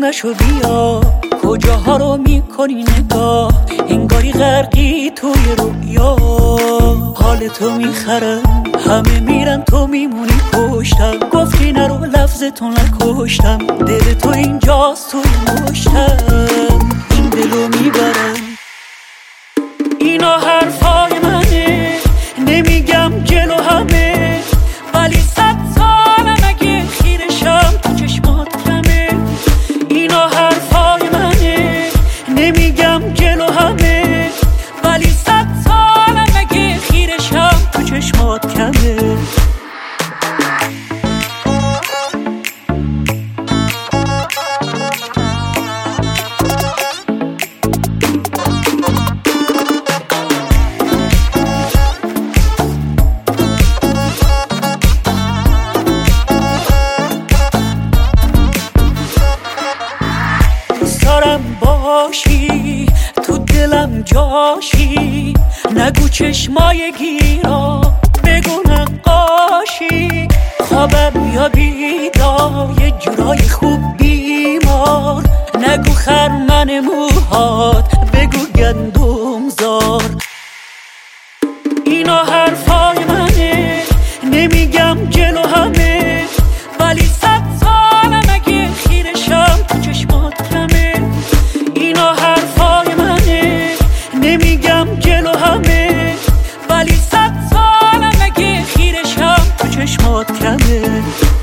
نشو بیا، کجاها رو میکنی نگاه، انگاری غرقی توی رویا. حال تو میخرم، همه میرن تو میمونی پشتم. گفتی نرو لفظتون نکشتم، دل تو اینجاست توی مشتم. این دلو میبرم، اینا حرفای منه، نمیگم جلو همه، ولی 100 سالم اگه خیرشم تو چشمات کمه. اینا حرفای منه، نمیگم جلو همه، ولی 100 سالم اگه خیرشم تو چشمات کمه. باشی تو دلم جاشی، نگو چشمای گیرا، بگو نقاشی. خوابم یا بیدار، یه جورای خوب بیمار، نگو خرمن موهات، بگو گندم زار. اینا حرفای منه، نمیگم جلو همه، ولی 100 سالم اگه خیرشم تو چشمات کمه. اینا حرفای منه، نمیگم جلو همه، ولی 100 سالم اگه خیرشم تو چشمات کمه.